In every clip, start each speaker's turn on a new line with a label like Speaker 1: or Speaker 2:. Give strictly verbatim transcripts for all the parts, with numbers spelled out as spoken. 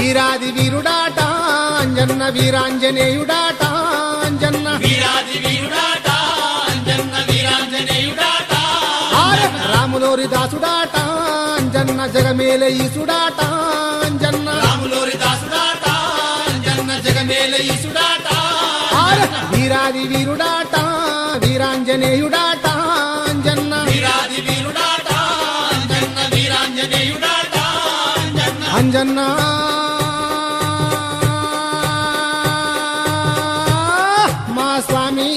Speaker 1: వీరాది వీరుడాట అంజన్న వీరాంజనేయుడాట అంజన్న
Speaker 2: వీరాది వీరుడాట అంజన్న వీరాంజనేయుడాట
Speaker 1: రాములోరి దాసుడాట అంజన్న జగమేల ఈసుడాట అంజన్న
Speaker 2: రాములోరి దాసుడాట అంజన్న జగమేల ఈసుడాట
Speaker 1: వీరాది వీరుడాట వీరాంజనేయుడాట అంజన్న
Speaker 2: వీరాది వీరుడాట అంజన్న వీరాంజనేయుడాట
Speaker 1: అంజన్న మా స్వామి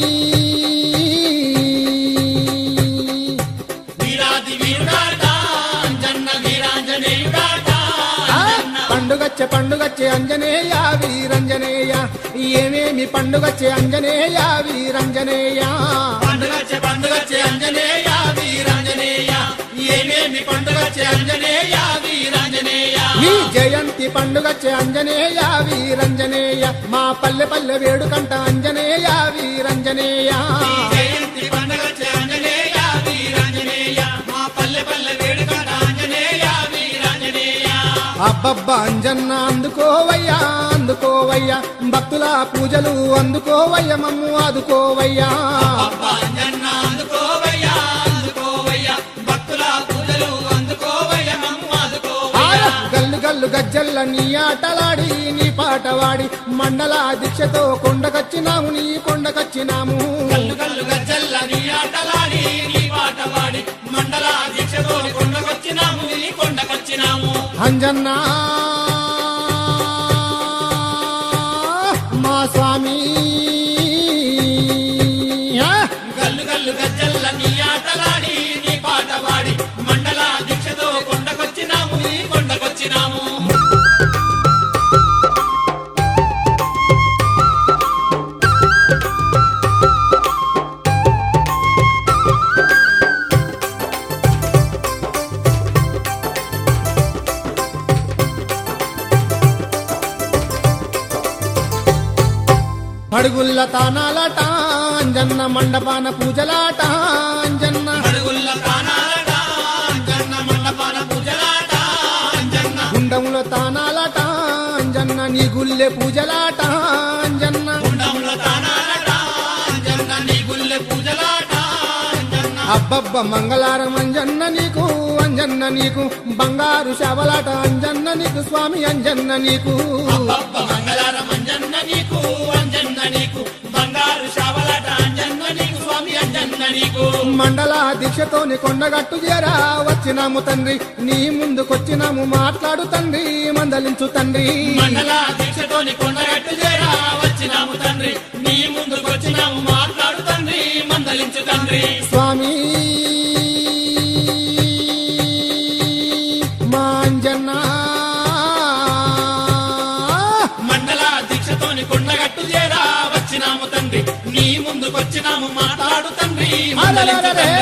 Speaker 2: వీరాది వీరుడాట అంజన్న వీరాంజనేయుడాట
Speaker 1: పండుగచ్చే పండుగచ్చే అంజనేయ వీరంజనేయ ఏమేమి పండుగచ్చే అంజనేయ వీరంజనేయ
Speaker 2: పండుగచ్చే పండుగచ్చే అంజనేయ వీరాంజనేయ ఏమేమి పండుగచ్చే అంజనేయ వీరాంజనేయ
Speaker 1: నీ జయంతి పండుగచ్చే అంజనేయ వీరంజనేయ మా పల్లె పల్లె వేడుకంట అంజనేయ వీరంజనేయ
Speaker 2: జయంతి పండుగచ్చే అంజనేయ వీరాంజనేయ మా పల్లె పల్లె వేడుకంట అంజనేయ వీరాంజనేయ
Speaker 1: అబ్బబ్బా అంజన్న అందుకోవయ్యా అందుకోవయ్యా భక్తుల పూజలు అందుకోవయ్య మమ్ము ఆదుకోవయ్యా
Speaker 2: అబ్బా అంజన్న అందుకోవయ్యా అందుకోవయ్యా భక్తుల పూజలు అందుకోవయ్య మమ్ము ఆదుకోవయ్యా
Speaker 1: గల్లు గల్లు గజ్జల్ల నీ ఆటలాడి నీ పాటవాడి మండల దీక్షతో కొండకచ్చినాము నీ కొండకచ్చినాము
Speaker 2: గల్లు గల్లు గజ్జల్ల నీ ఆటలాడి నీ పాటవాడి మండల దీక్షతో కొండకొచ్చినాము నీ కొండకొచ్చినాము
Speaker 1: అంజన్న మా స్వామి
Speaker 2: గల్లు గల్లు గజ్జల్ల నీ ఆటలాడి నీ పాటవాడి మండల దీక్షతో కొండకొచ్చినాము నీ కొండకొచ్చినాము
Speaker 1: అడుగుల్ల తానాలట అంజన్న మండపాన పూజలాట అంజన్న
Speaker 2: అడుగుల్ల తానాలట అంజన్న మండపాన పూజలాట అంజన్న
Speaker 1: గుండంలో తానాలట అంజన్న నీ గుల్లె పూజలాట అంజన్న
Speaker 2: గుండంలో తానాలట అంజన్న నీ గుల్లె పూజలాట అంజన్న
Speaker 1: అబ్బబ్బ మంగళారం అంజన్న నీకు అంజన్న నీకు బంగారు శవలాట అంజన్న నీకు స్వామి అంజన్న నీకు
Speaker 2: అబ్బబ్బ మంగళారం అంజన్న నీకు అంజన్న నీకు బంగారు శావలాట అంజన్న నీకు స్వామి అంజన్న నీకు
Speaker 1: మండల దీక్షతోని కొండగట్టు చేరా వచ్చినాము తండ్రి నీ ముందుకొచ్చినాము మాట్లాడు తండ్రి మందలించు తండ్రి
Speaker 2: మండల దీక్షతోని కొండగట్టు చేరా వచ్చినాము తండ్రి నీ ముందుకొచ్చినాము మాట్లాడు తండ్రి మందలించు తండ్రి
Speaker 1: స్వామి మా అంజన్న
Speaker 2: మండల దీక్షతోని కొండగట్టు చేరా వచ్చినాము తండ్రి నీ ముందుకొచ్చినాము మాట్లాడు తండ్రి మందలించు తండ్రి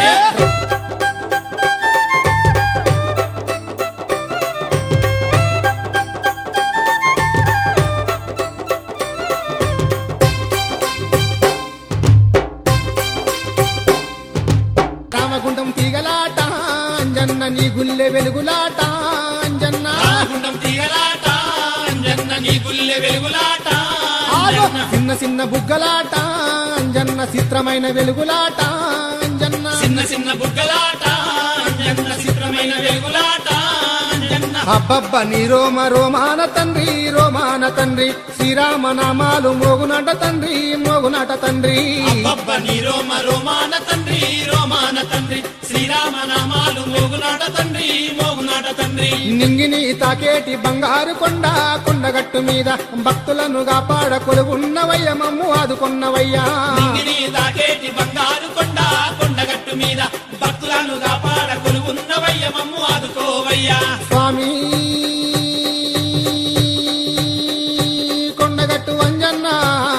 Speaker 1: రామగుండం తీగలాట అంజన్న నీ గుల్లె వెలుగులాట అంజన్న
Speaker 2: రామగుండం తీగలాట అంజన్న నీ గుల్లె వెలుగులాట అంజన్న
Speaker 1: చిన్న చిన్న బుగ్గలాట అంజన్న చిత్రమైన వెలుగులాట అంజన్న
Speaker 2: చిన్న చిన్న బుగ్గలాట అంజన్న చిత్రమైన వెలుగులాట అంజన్న
Speaker 1: అబ్బబ్బ నీ రోమ రోమాన తండ్రి రోమాన తండ్రి శ్రీరామ నామాలు మోగునట తండ్రి మోగునట తండ్రి
Speaker 2: అబ్బబ్బ నీ రోమ రోమాన తండ్రి రోమాన తండ్రి శ్రీరామ నామాలు మోగునాట తండ్రి మోగునాట తండ్రి
Speaker 1: నింగిని తాకేటి బంగారు కొండ కొండగట్టు మీద భక్తులను కాపాడ కొలువున్నవయ్య మమ్ము ఆదుకున్నవయ్యా
Speaker 2: నింగిని తాకేటి బంగారు కొండ కొండగట్టు మీద భక్తులను కాపాడ కొలువున్నవయ్య మమ్ము ఆదుకోవయ్యా
Speaker 1: స్వామి కొండగట్టు అంజన్న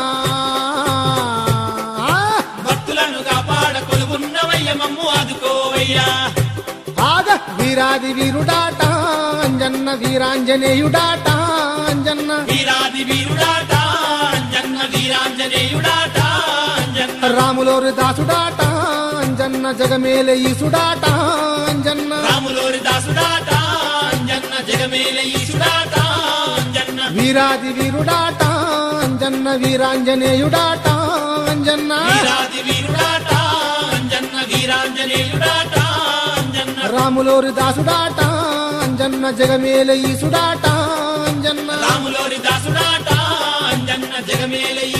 Speaker 2: భక్తులను కాపాడ కొలువున్నవయ్య మమ్ము ఆదుకోవయ్యా
Speaker 1: ఆగ వీరాది వీరుడాట అంజన్న వీరాంజనేయుడాట అంజన్న
Speaker 2: వీరాది వీరుడాట అంజన్న వీరాంజనేయుడాట అంజన్న
Speaker 1: రాములోరి దాసుడాట అంజన్న జగమేల ఈసుడాట అంజన్న
Speaker 2: రాములోరి దాసుడాట అంజన్న జగమేల ఈశుడాట
Speaker 1: వీరాది వీరుడాట అంజన్న వీరాంజనేయుడాట అంజన్న
Speaker 2: వీరాది వీరుడాట అంజన్న వీరాంజనేయుడాట అంజన్న
Speaker 1: రాములోరి దాసుడాట అంజన్న జగమేల ఈసుడాట అంజన్న
Speaker 2: రాములోరి దాసుడాట అంజన్న జగమేల